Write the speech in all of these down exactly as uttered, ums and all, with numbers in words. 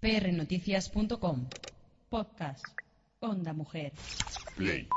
p r noticias punto com. Podcast. Onda Mujer. Play.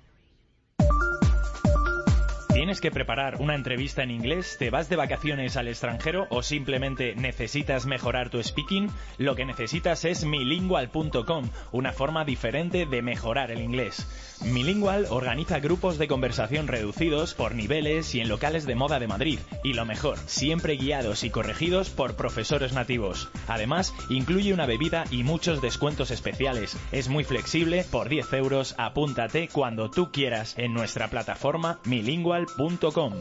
¿Tienes que preparar una entrevista en inglés? ¿Te vas de vacaciones al extranjero o simplemente necesitas mejorar tu speaking? Lo que necesitas es milingual punto com, una forma diferente de mejorar el inglés. Milingual organiza grupos de conversación reducidos por niveles y en locales de moda de Madrid. Y lo mejor, siempre guiados y corregidos por profesores nativos. Además, incluye una bebida y muchos descuentos especiales. Es muy flexible, por diez euros, apúntate cuando tú quieras en nuestra plataforma milingual punto com.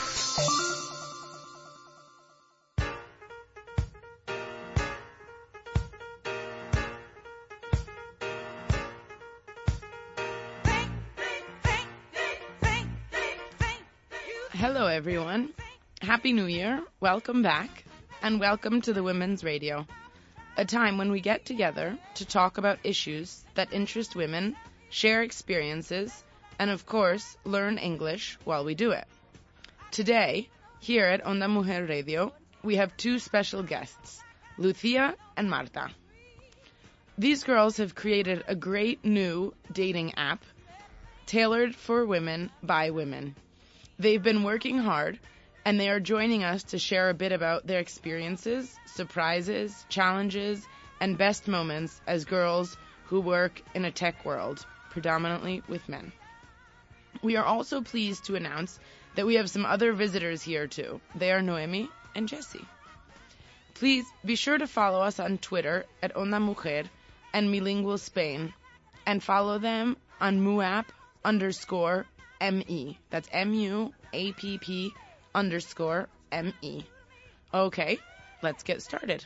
Hello everyone. Happy New Year, welcome back, and welcome to the Women's Radio, a time when we get together to talk about issues that interest women, share experiences, and of course, learn English while we do it. Today, here at Onda Mujer Radio, we have two special guests, Lucia and Marta. These girls have created a great new dating app tailored for women by women. They've been working hard, and they are joining us to share a bit about their experiences, surprises, challenges, and best moments as girls who work in a tech world, predominantly with men. We are also pleased to announce that we have some other visitors here too. They are Noemi and Jessie. Please be sure to follow us on Twitter at Onda Mujer and Milingual Spain, and follow them on muapp underscore M-E. That's M-U-A-P-P underscore M-E. Okay, let's get started.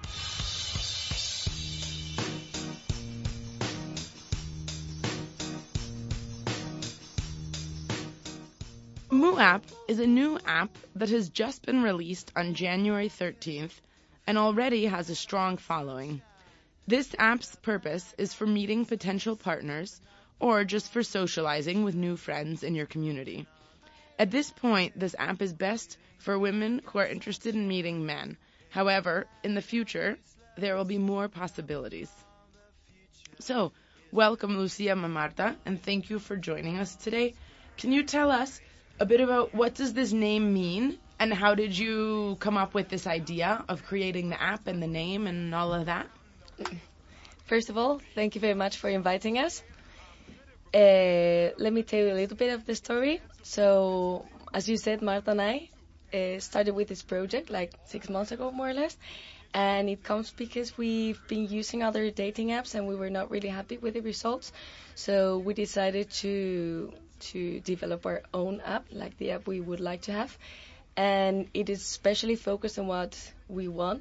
muapp is a new app that has just been released on January thirteenth and already has a strong following. This app's purpose is for meeting potential partners or just for socializing with new friends in your community. At this point, this app is best for women who are interested in meeting men. However, in the future, there will be more possibilities. So, welcome Lucia and Marta, and thank you for joining us today. Can you tell us a bit about what does this name mean, and how did you come up with this idea of creating the app and the name and all of that? First of all, thank you very much for inviting us. Uh, let me tell you a little bit of the story. So, as you said, Marta and I uh, started with this project like six months ago, more or less. And it comes because we've been using other dating apps and we were not really happy with the results. So we decided to to develop our own app, like the app we would like to have. And it is especially focused on what we want.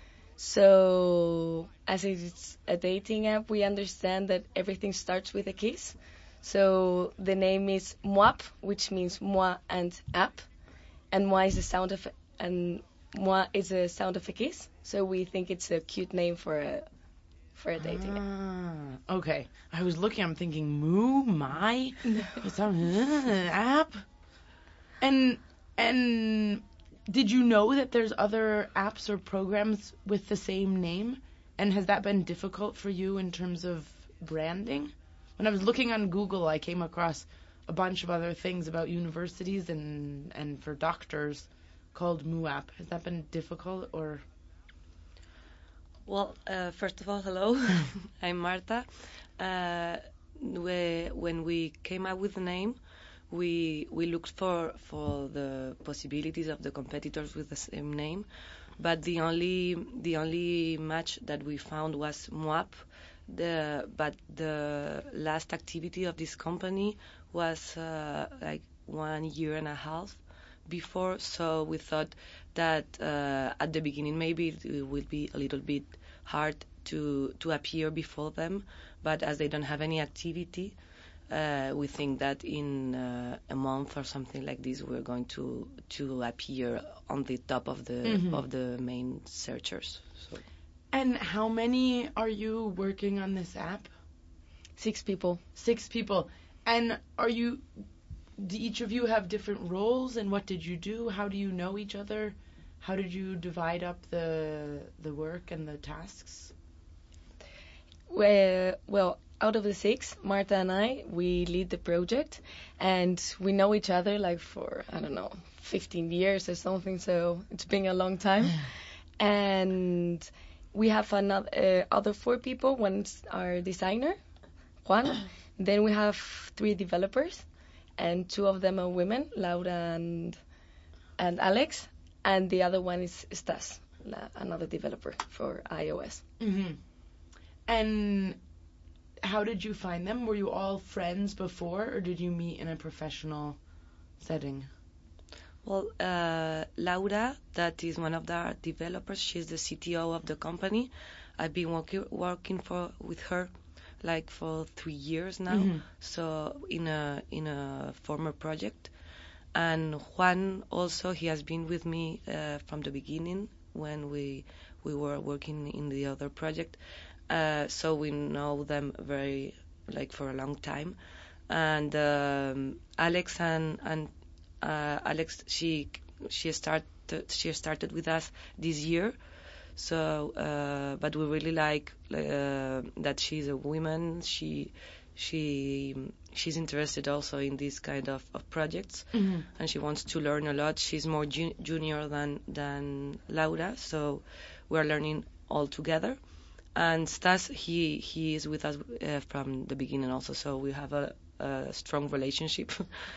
So, as it's a dating app, we understand that everything starts with a kiss. So, the name is Muap, which means moi and app. And moi is the sound of, and moi is the sound of a kiss. So, we think it's a cute name for a, for a dating app. Ah, okay. I was looking, I'm thinking, moo, my, it's a, uh, app. And, and, did you know that there's other apps or programs with the same name? And has that been difficult for you in terms of branding? When I was looking on Google, I came across a bunch of other things about universities and, and for doctors called muapp. Has that been difficult or? Well, uh, first of all, hello. I'm Marta. Uh, we, when we came up with the name, We we looked for, for the possibilities of the competitors with the same name, but the only the only match that we found was Muap. The but the last activity of this company was uh, like one year and a half before, so we thought that uh, at the beginning maybe it would be a little bit hard to to appear before them, but as they don't have any activity. Uh, we think that in uh, a month or something like this, we're going to to appear on the top of the mm-hmm. of the main searchers. So. And how many are you working on this app? Six people. Six people. And are you? Do each of you have different roles? And what did you do? How do you know each other? How did you divide up the the work and the tasks? Well, well, out of the six, Marta and I, we lead the project, and we know each other like for, I don't know, fifteen years or something, so it's been a long time. And we have another uh, other four people. One's our designer, Juan. Then we have three developers, and two of them are women, Laura and and Alex, and the other one is Stas, another developer for iOS. Mm-hmm. And how did you find them? Were you all friends before, or did you meet in a professional setting? Well, uh, Laura, that is one of the developers. She's the C T O of the company. I've been working working for with her like for three years now. Mm-hmm. So in a in a former project, and Juan also, he has been with me uh, from the beginning when we we were working in the other project. Uh, so we know them very like for a long time. And um, Alex and and Uh, Alex, she she started she started with us this year, so uh, but we really like uh, that she's a woman. She she she's interested also in this kind of, of projects, Mm-hmm. and she wants to learn a lot. She's more ju- junior than than Laura, so we're learning all together. And Stas, he he is with us uh, from the beginning also, so we have a, a strong relationship.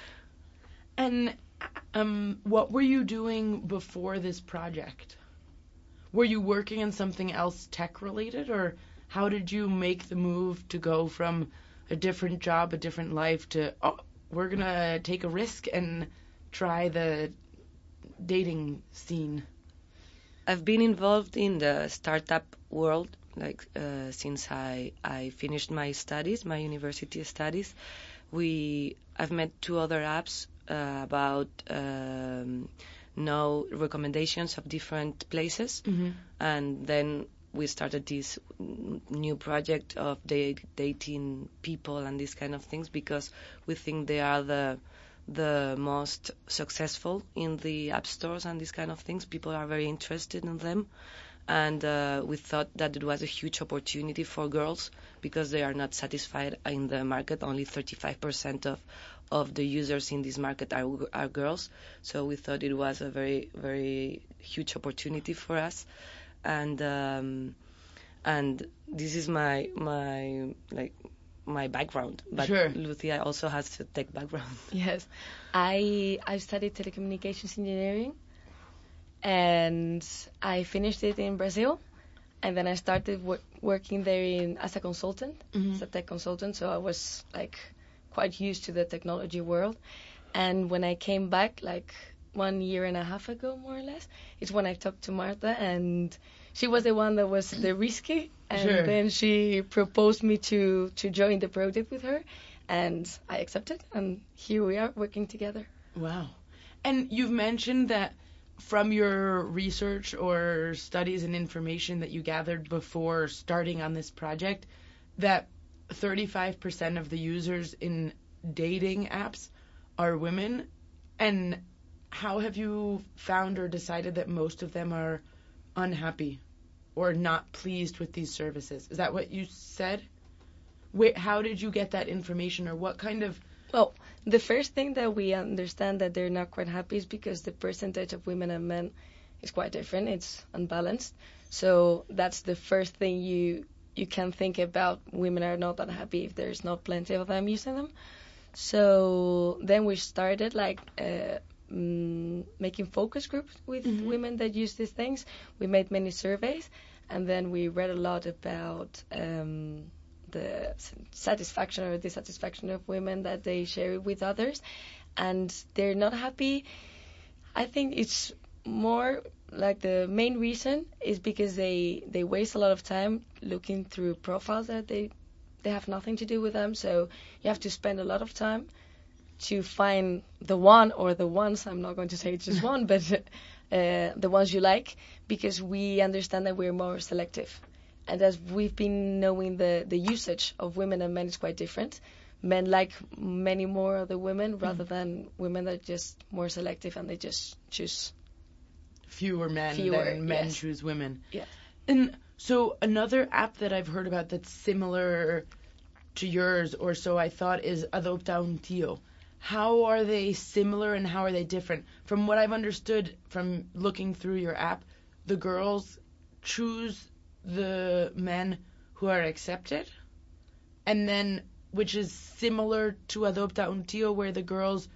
And um, what were you doing before this project? Were you working in something else tech-related, or how did you make the move to go from a different job, a different life, to, oh, we're going to take a risk and try the dating scene? I've been involved in the startup world like uh, since I, I finished my studies, my university studies. We I've met two other apps Uh, about um, no recommendations of different places, Mm-hmm. and then we started this new project of da- dating people and these kind of things because we think they are the the most successful in the app stores and these kind of things. People are very interested in them, and uh, we thought that it was a huge opportunity for girls because they are not satisfied in the market. Only thirty-five percent of of the users in this market are are girls, so we thought it was a very very huge opportunity for us, and um, and this is my my like my background. But Sure. Lucia also has a tech background. Yes, I I studied telecommunications engineering, and I finished it in Brazil, and then I started wor- working there in, as a consultant, Mm-hmm. as a tech consultant. So I was like quite used to the technology world. And when I came back, like one year and a half ago, more or less, it's when I talked to Marta, and she was the one that was the risky, and Sure. then she proposed me to to join the project with her, and I accepted, and here we are working together. Wow. And you've mentioned that from your research or studies and information that you gathered before starting on this project, that thirty-five percent of the users in dating apps are women. And how have you found or decided that most of them are unhappy or not pleased with these services? Is that what you said? Wait, how did you get that information, or what kind of... Well, the first thing that we understand that they're not quite happy is because the percentage of women and men is quite different. It's unbalanced. So that's the first thing you you can think about. Women are not that happy if there's not plenty of them using them. So then we started like uh, mm, making focus groups with Mm-hmm. women that use these things. We made many surveys, and then we read a lot about um, the satisfaction or dissatisfaction of women that they share it with others, and they're not happy. I think it's more like the main reason is because they they waste a lot of time looking through profiles that they they have nothing to do with them. So you have to spend a lot of time to find the one or the ones. I'm not going to say it's just one, but uh, the ones you like, because we understand that we're more selective. And as we've been knowing, the, the usage of women and men is quite different. Men like many more of the women rather than women that are just more selective and they just choose. Fewer men Fewer, than men yes. choose women. Yeah. And So another app that I've heard about that's similar to yours, or so I thought, is Adopta un Tío. How are they similar and how are they different? From what I've understood from looking through your app, the girls choose the men who are accepted, and then, which is similar to Adopta un Tío, where the girls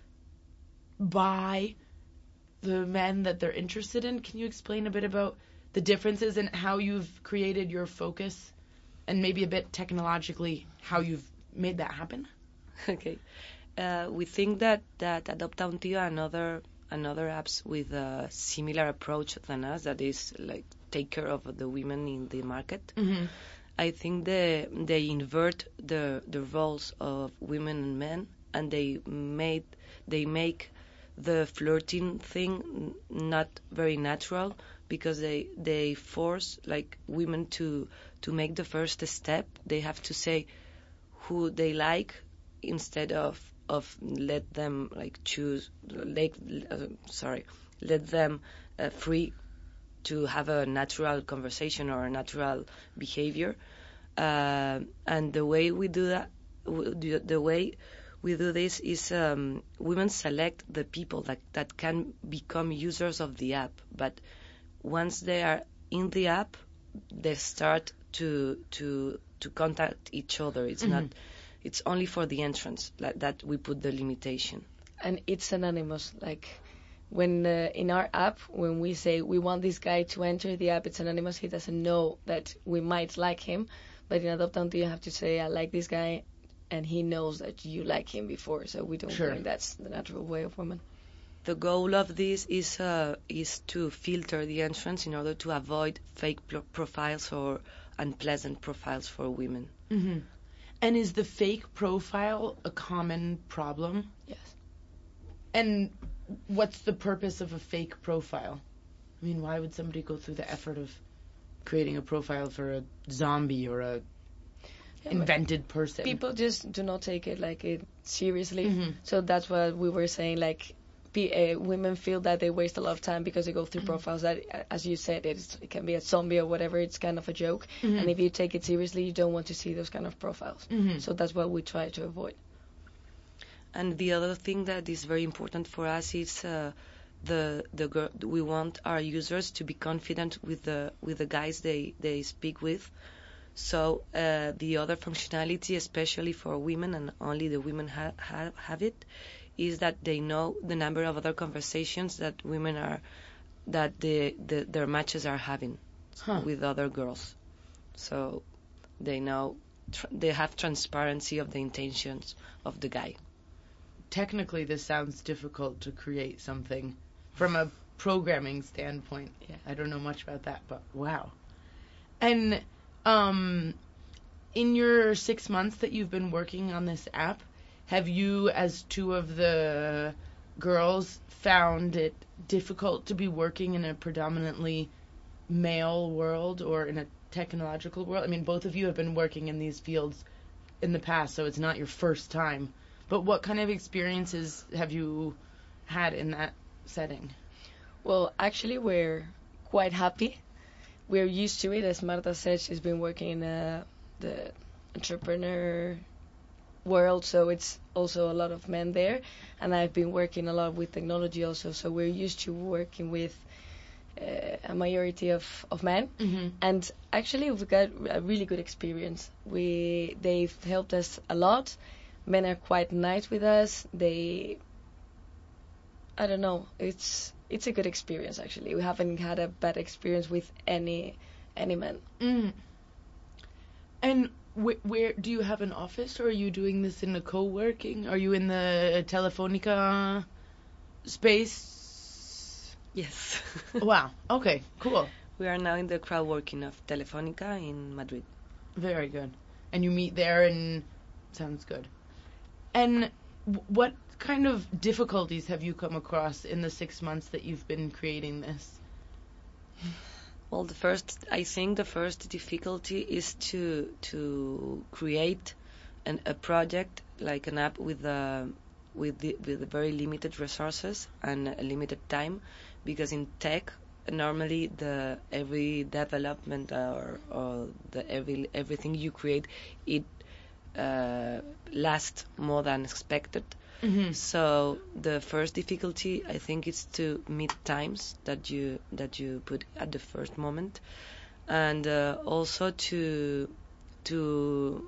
buy the men that they're interested in. Can you explain a bit about the differences and how you've created your focus, and maybe a bit technologically how you've made that happen? Okay. Uh, we think that, that Adopta un Tío and other, and other apps with a similar approach than us, that is like take care of the women in the market, Mm-hmm. I think they, they invert the, the roles of women and men, and they made they make the flirting thing not very natural, because they they force like women to to make the first step. They have to say who they like, instead of of let them like choose like uh, sorry let them uh, free to have a natural conversation or a natural behavior. Uh, and the way we do that, the way we do this is um, women select the people that, that can become users of the app. But once they are in the app, they start to to to contact each other. It's Mm-hmm. not. It's only for the entrance like, that we put the limitation. And it's anonymous. Like when uh, in our app, when we say we want this guy to enter the app, it's anonymous. He doesn't know that we might like him. But in Adopta un Tío, you have to say, I like this guy, and he knows that you like him before. So we don't Sure. think that's the natural way of women. The goal of this is uh, is to filter the entrance in order to avoid fake pro- profiles or unpleasant profiles for women. Mm-hmm. And is the fake profile a common problem? Yes. And what's the purpose of a fake profile? I mean, why would somebody go through the effort of creating a profile for a zombie or a Yeah, but invented person? people just do not take it like it seriously. Mhm. So that's what we were saying. Like, be, uh, women feel that they waste a lot of time because they go through Mhm. profiles that, uh, as you said, it's, it can be a zombie or whatever. It's kind of a joke. Mhm. And if you take it seriously, you don't want to see those kind of profiles. Mhm. So that's what we try to avoid. And the other thing that is very important for us is uh, the the girl, we want our users to be confident with the with the guys they they speak with. So uh, the other functionality, especially for women, and only the women ha- ha- have it, is that they know the number of other conversations that women are that the, the their matches are having Huh. with other girls. So they know tr- they have transparency of the intentions of the guy. Technically, this sounds difficult to create something from a programming standpoint. Yeah. I don't know much about that, but wow. And um, in your six months that you've been working on this app, have you, as two of the girls, found it difficult to be working in a predominantly male world or in a technological world? I mean, both of you have been working in these fields in the past, so it's not your first time. But what kind of experiences have you had in that setting? Well, actually, we're quite happy. We're used to it. As Marta said, she's been working in uh, the entrepreneur world, so it's also a lot of men there. And I've been working a lot with technology also, so we're used to working with uh, a majority of, of men. Mm-hmm. And actually, we've got a really good experience. We They've helped us a lot. Men are quite nice with us. They, I don't know, it's it's a good experience actually. We haven't had a bad experience with any any man. Mm. And wh- where do you have an office, or are you doing this in a co-working? Are you in the Telefonica space? Yes. Wow. Okay. Cool. We are now in the crowd working of Telefonica in Madrid. Very good. And you meet there, and sounds good. And w- what kind of difficulties have you come across in the six months that you've been creating this? Well, the first, I think, the first difficulty is to to create an, a project like an app with uh, with the, with very limited resources and a limited time, because in tech normally the every development or, or the every everything you create, it uh, lasts more than expected. Mm-hmm. So the first difficulty, I think, is to meet times that you that you put at the first moment, and uh, also to to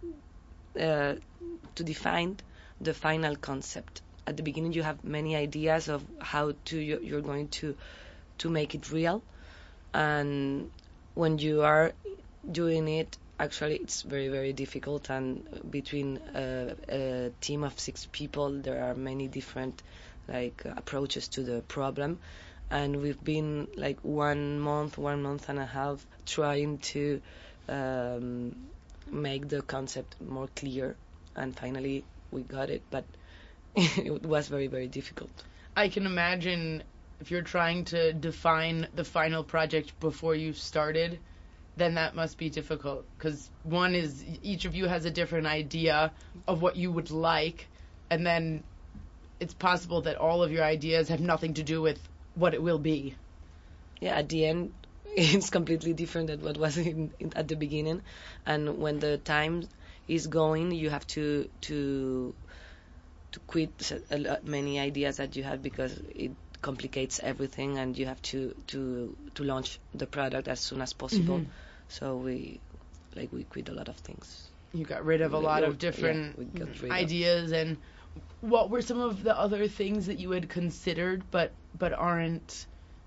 uh, to define the final concept. At the beginning, you have many ideas of how to you- you're going to to make it real, and when you are doing it, actually, it's very, very difficult, and between a, a team of six people, there are many different like uh, approaches to the problem, and we've been like one month, one month and a half trying to um, make the concept more clear, and finally we got it, but it was very, very difficult. I can imagine if you're trying to define the final project before you've started, then that must be difficult, because one is each of you has a different idea of what you would like, and then it's possible that all of your ideas have nothing to do with what it will be. Yeah, at the end, it's completely different than what was in, in, at the beginning, and when the time is going, you have to to to quit a lot, many ideas that you had, because it complicates everything, and you have to to to launch the product as soon as possible. Mhm. So we like we quit a lot of things. You got rid of a lot of different yeah, we got rid ideas. And what were some of the other things that you had considered but but aren't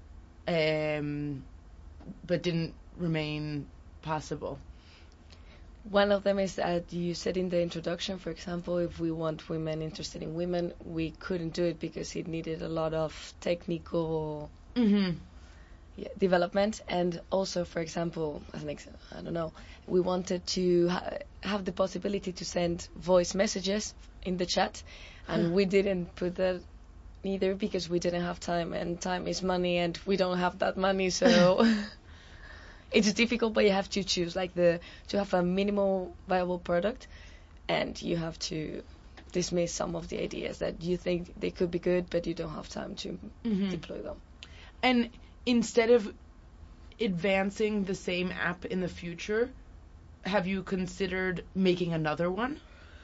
um but didn't remain possible? One of them is that you said in the introduction, for example, if we want women interested in women, we couldn't do it because it needed a lot of technical Mm-hmm. yeah, development. And also, for example, as an ex- I don't know, we wanted to ha- have the possibility to send voice messages in the chat, and we didn't put that either because we didn't have time, and time is money, and we don't have that money, so it's difficult. But you have to choose, like the to have a minimal viable product, and you have to dismiss some of the ideas that you think they could be good, but you don't have time to Mhm. deploy them. And instead of advancing the same app in the future, have you considered making another one?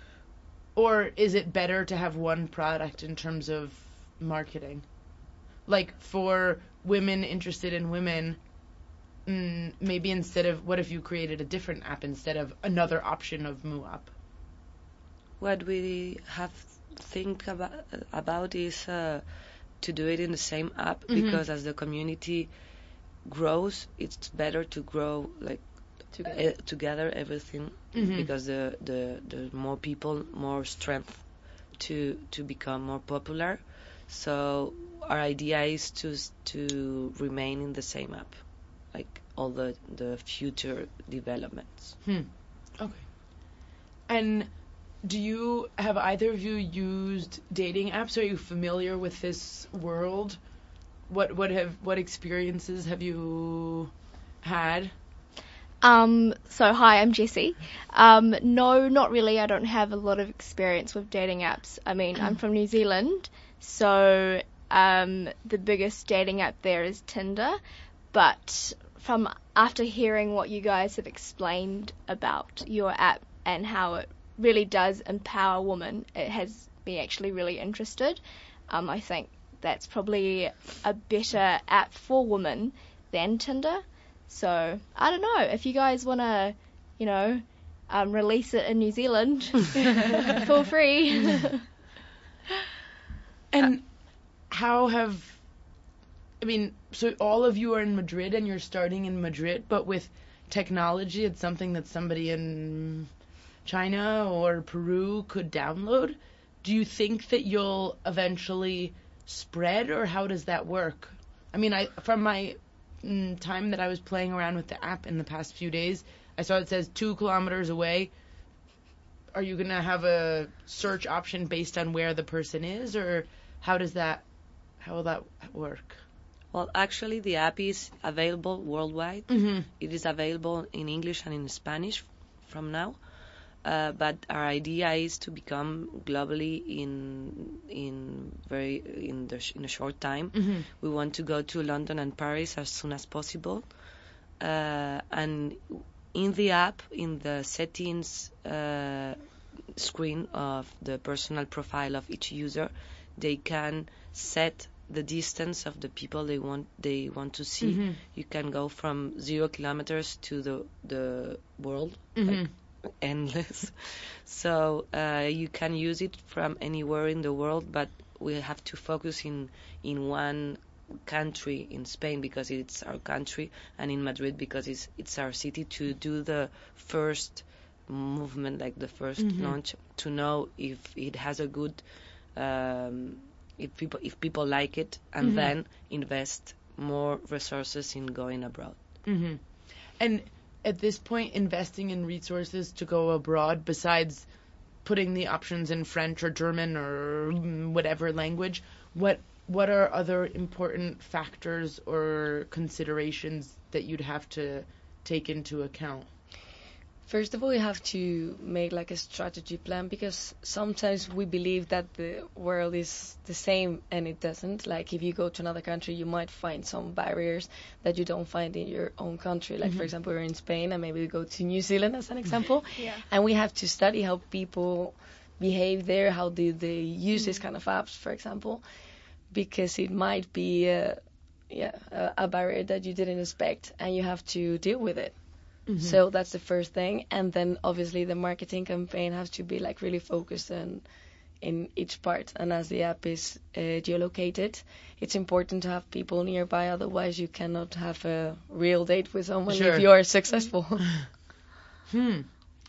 Or is it better to have one product in terms of marketing? Like for women interested in women, mm, maybe instead of, what if you created a different app instead of another option of MooUp? What we have think about about is uh, to do it in the same app, Mhm. because as the community grows, it's better to grow like Together. uh, together everything, Mhm. because the, the the more people, more strength to to become more popular. So our idea is to s- to remain in the same app, like all the the future developments. Hmm. Okay. And do you, have either of you used dating apps? Are you familiar with this world? What what have what experiences have you had? Um, so hi, I'm Jessie. Um, no, not really. I don't have a lot of experience with dating apps. I mean, I'm from New Zealand, so um, the biggest dating app there is Tinder. But from after hearing what you guys have explained about your app and how it really does empower women, it has me actually really interested. Um, I think that's probably a better app for women than Tinder. So, I don't know, if you guys want to, you know, um, release it in New Zealand, feel free. And how have, I mean, so all of you are in Madrid and you're starting in Madrid, but with technology, it's something that somebody in China or Peru could download. Do you think that you'll eventually spread, or how does that work? I mean, I from my mm, time that I was playing around with the app in the past few days, I saw it says two kilometers away. Are you going to have a search option based on where the person is, or how does that, how will that work? Well, actually, the app is available worldwide. Mm-hmm. It is available in English and in Spanish from now. Uh, but our idea is to become globally in in very in the sh- in a short time. Mhm. We want to go to London and Paris as soon as possible. Uh, and in the app, in the settings uh, screen of the personal profile of each user, they can set the distance of the people they want they want to see. Mhm. You can go from zero kilometers to the the world, Mhm. like endless. So uh, you can use it from anywhere in the world, but we have to focus in in one country, in Spain because it's our country, and in Madrid because it's it's our city, to do the first movement, like the first Mhm. launch, to know if it has a good um, if people if people like it, and Mhm. then invest more resources in going abroad. hmm And at this point, investing in resources to go abroad, besides putting the options in French or German or mm, whatever language, what what are other important factors or considerations that you'd have to take into account? First of all, you have to make like a strategy plan, because sometimes we believe that the world is the same and it doesn't. Like if you go to another country, you might find some barriers that you don't find in your own country. Like for example, we're in Spain and maybe we go to New Zealand as an example, Yeah. and we have to study how people behave there, how do they use this kind of apps, for example, because it might be a, yeah, a, a barrier that you didn't expect, and you have to deal with it. Mhm. So that's the first thing, and then obviously the marketing campaign has to be like really focused on in each part. And as the app is uh, geolocated, it's important to have people nearby, otherwise you cannot have a real date with someone Sure. if you are successful. Hmm.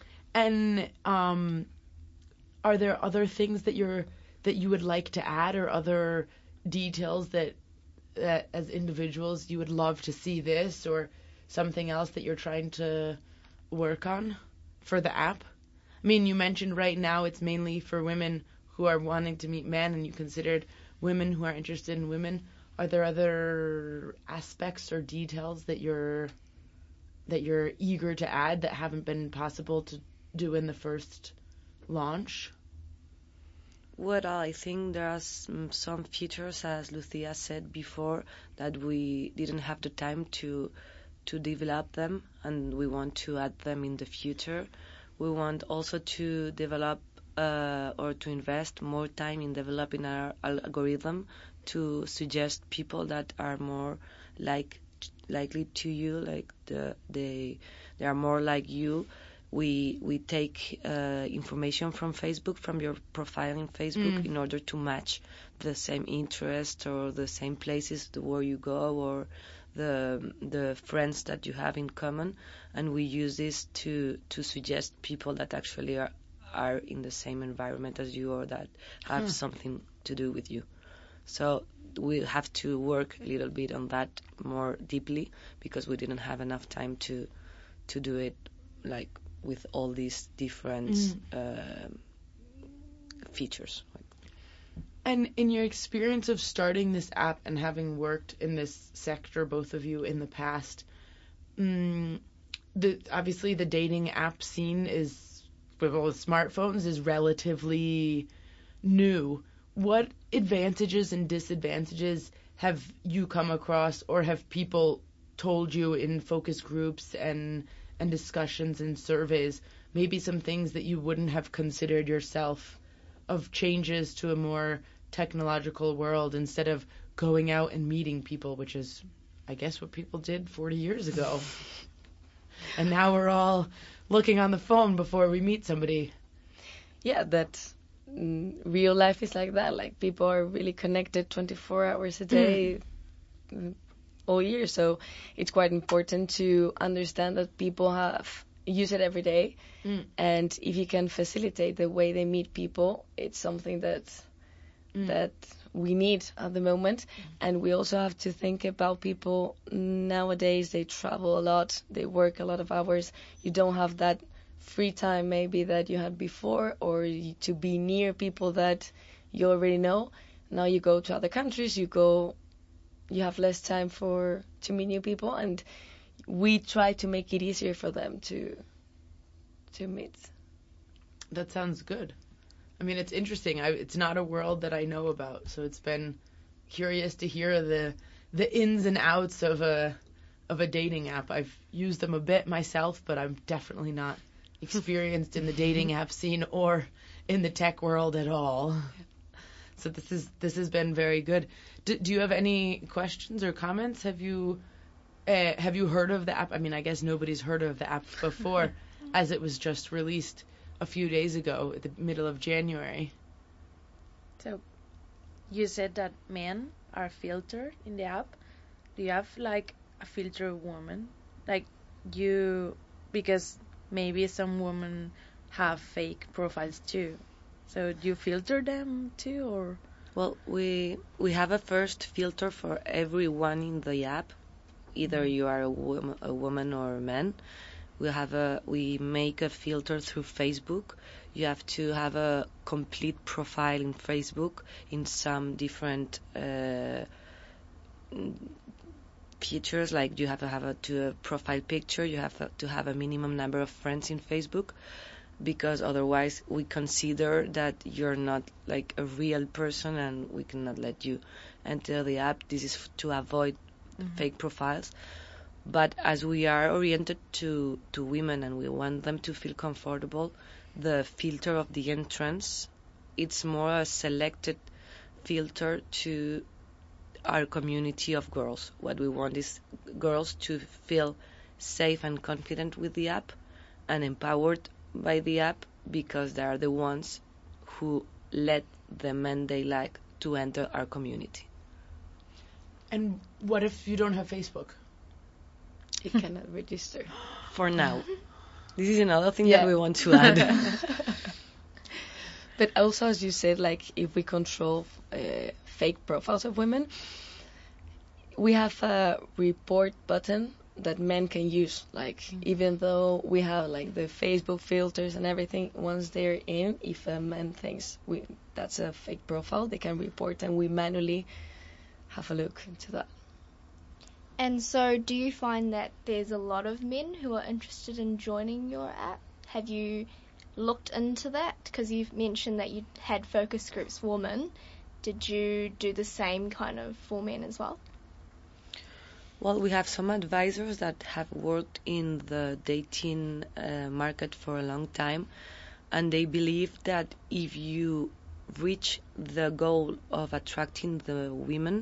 And um, are there other things that you're that you would like to add, or other details that that as individuals you would love to see this, or something else that you're trying to work on for the app? I mean, you mentioned right now it's mainly for women who are wanting to meet men, and you considered women who are interested in women. Are there other aspects or details that you're that you're eager to add that haven't been possible to do in the first launch? Well, I think there are some, some features, as Lucia said before, that we didn't have the time to to develop them, and we want to add them in the future. We want also to develop uh, or to invest more time in developing our algorithm to suggest people that are more like likely to you, like the they they are more like you. We we take uh, information from Facebook, from your profile in Facebook, Mm. in order to match the same interest or the same places to where you go, or the the friends that you have in common, and we use this to to suggest people that actually are are in the same environment as you, or that have Huh. something to do with you. So we have to work a little bit on that more deeply, because we didn't have enough time to to do it like with all these different Mm. uh, features. And in your experience of starting this app and having worked in this sector, both of you, in the past, mm, the obviously the dating app scene is, with all the smartphones, is relatively new. What advantages and disadvantages have you come across, or have people told you in focus groups and and discussions and surveys? Maybe some things that you wouldn't have considered yourself, of changes to a more technological world, instead of going out and meeting people, which is, I guess, what people did forty years ago. And now we're all looking on the phone before we meet somebody. Yeah, that mm, real life is like that. Like people are really connected twenty-four hours a day, mm, all year. So it's quite important to understand that people have use it every day, Mm. and if you can facilitate the way they meet people, it's something that Mm. that we need at the moment. And we also have to think about people nowadays. They travel a lot, they work a lot of hours. You don't have that free time maybe that you had before, or y- to be near people that you already know. Now you go to other countries, you go, you have less time for to meet new people, and we try to make it easier for them to to meet. That sounds good. I mean, it's interesting. I, it's not a world that I know about, so it's been curious to hear the the ins and outs of a of a dating app. I've used them a bit myself, but I'm definitely not experienced in the dating app scene or in the tech world at all. So this is this has been very good. Do, do you have any questions or comments? Have you uh, have you heard of the app? I mean, I guess nobody's heard of the app before, as it was just released a few days ago at the middle of January. So, you said that men are filtered in the app. Do you have like a filtered woman? Like you, because maybe some women have fake profiles too. So do you filter them too, or? Well, we we have a first filter for everyone in the app, either you are a woman, a woman or a man. We have a we make a filter through Facebook. You have to have a complete profile in Facebook in some different uh, features, like you have to have a, to a profile picture. You have a, to have a minimum number of friends in Facebook, because otherwise we consider that you're not like a real person and we cannot let you enter the app. This is f- to avoid mm-hmm. fake profiles. But as we are oriented to, to women and we want them to feel comfortable, the filter of the entrance, it's more a selected filter to our community of girls. What we want is girls to feel safe and confident with the app and empowered by the app, because they are the ones who let the men they like to enter our community. And what if you don't have Facebook? He cannot register. For now. This is another thing yeah. that we want to add. But also, as you said, like if we control uh, fake profiles of women, we have a report button that men can use. Like mm. even though we have like the Facebook filters and everything, once they're in, if a man thinks we that's a fake profile, they can report, and we manually have a look into that. And so do you find that there's a lot of men who are interested in joining your app? Have you looked into that? Because you've mentioned that you had focus groups for women. Did you do the same kind of for men as well? Well, we have some advisors that have worked in the dating uh, market for a long time, and they believe that if you reach the goal of attracting the women,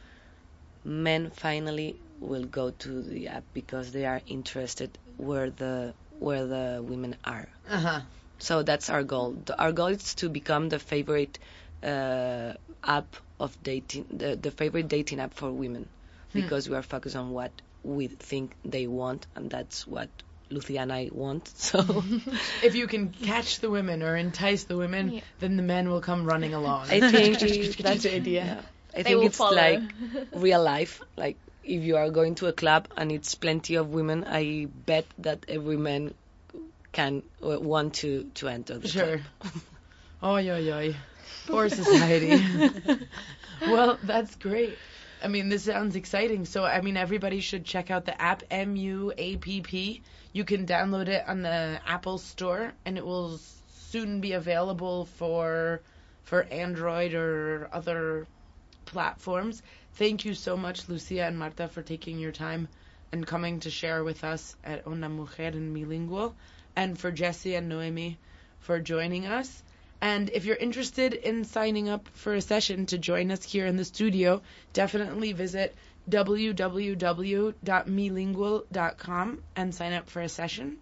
men finally will go to the app because they are interested where the where the women are. Uh-huh. So that's our goal. The, our goal is to become the favorite uh, app of dating, the, the favorite dating app for women, hmm. because we are focused on what we think they want, and that's what Lucia and I want. So if you can catch the women or entice the women, yeah. then the men will come running along. I think that's the idea. Yeah. I they think will it's follow. Like real life. Like if you are going to a club and it's plenty of women, I bet that every man can uh, want to, to enter the sure. club. Oy, oy, oy. Poor society. Well, that's great. I mean, this sounds exciting. So, I mean, everybody should check out the app, M U A P P. You can download it on the Apple Store, and it will soon be available for for Android or other platforms. Thank you so much, Lucia and Marta, for taking your time and coming to share with us at Una Mujer en Milingual, and for Jesse and Noemi for joining us. And if you're interested in signing up for a session to join us here in the studio, definitely visit w w w dot milingual dot com and sign up for a session.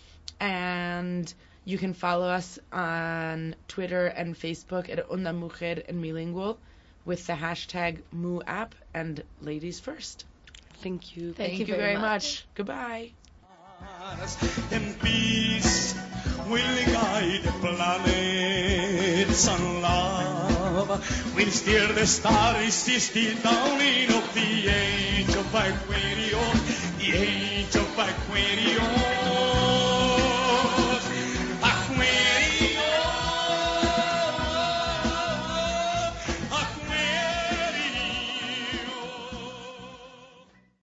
And you can follow us on Twitter and Facebook at Una Mujer en Milingual with the hashtag MuApp and Ladies First. Thank you. Thank, Thank you, you very, very much. much. Goodbye. In peace, we'll guide the planets and love. We'll steer the stars still down in of the age of Aquarium, the age of Aquarium.